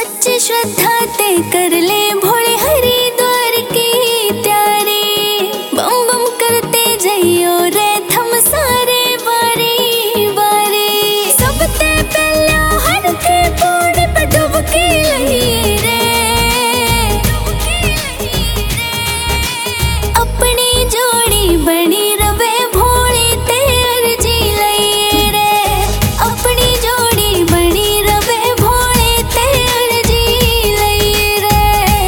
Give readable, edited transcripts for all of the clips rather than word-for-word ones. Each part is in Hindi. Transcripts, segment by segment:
सच्ची श्रद्धा ते कर ले भोले हरिद्वार की तैयारी। बम बम करते जइयो रे थम सारे बारी बारी। सबते पहला हर के पौड़े पे डुबकी लई रे। अपनी जोड़ी बनी रवे भोले ते अर्जी लई रे। अपनी जोड़ी बनी रवे भोले ते अर्जी लई रे।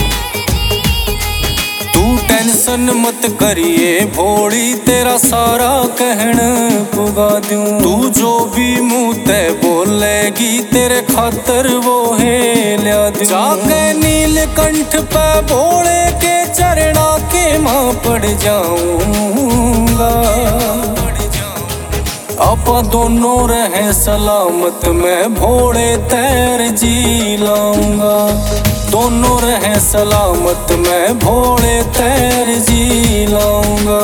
तू टेंशन मत करिए भोली, तेरा सारा कहन पुगा दूं। तू जो भी मुँह ते बोलेगी तेरे खातर वो है ल्या दूं। जाके नीलकंठ पे भोले के चरणा के मां पड़ जाऊंगा। आपा दोनों रहे सलामत, मैं भोले तैर जी लाऊंगा। दोनों रहे सलामत, मैं भोले तैर जी लाऊंगा।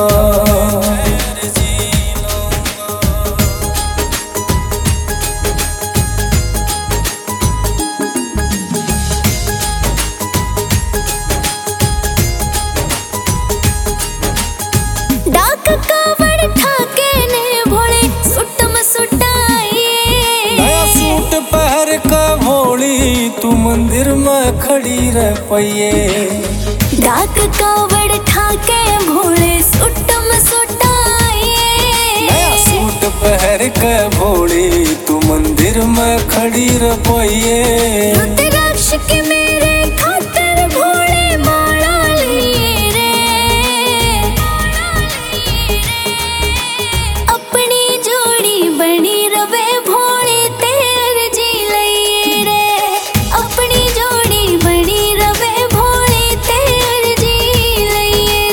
डाक कावड़ ठाके ने भोले सुटम सुटाइए। नया सूट पहर का भोली तू मंदिर में खड़ी रह पइए। डाक कावड़ ठाके भोले सुटम सुटाइए। नया सूट पहर का भोली तू मंदिर में खड़ी रह पइए। रुद्राक्ष के मेरे खातिर भोले माला लिए रे। अपनी जोड़ी बनी रवे भोले ते अर्जी लई रे। अपनी जोड़ी बनी रवे भोले ते अर्जी लई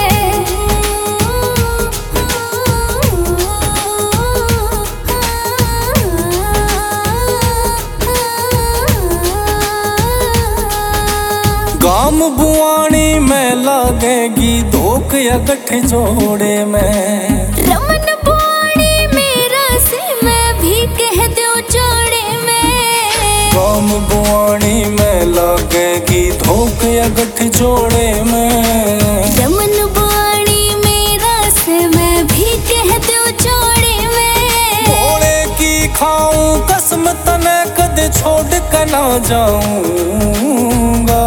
रे। गाम बुआनी में लागेगी धोख या गठ जोड़े में। रमन बुआनी मेरा से मैं भी कह दूं जोड़े में। गाम बुआनी में लागेगी धोख या गठ जोड़े में। रमन बुआनी मेरा से मैं भी कह दूं जोड़े में। भोले की खाऊं कसम तने कद छोड़ कर ना जाऊंगा।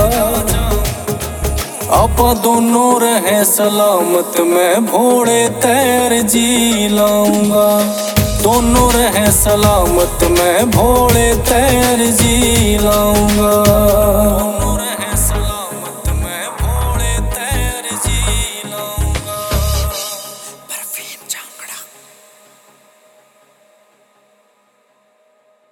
आपा दोनों रहे सलामत, मैं भोले तैर जी लाऊंगा। दोनों रहे सलामत, मैं भोले तैर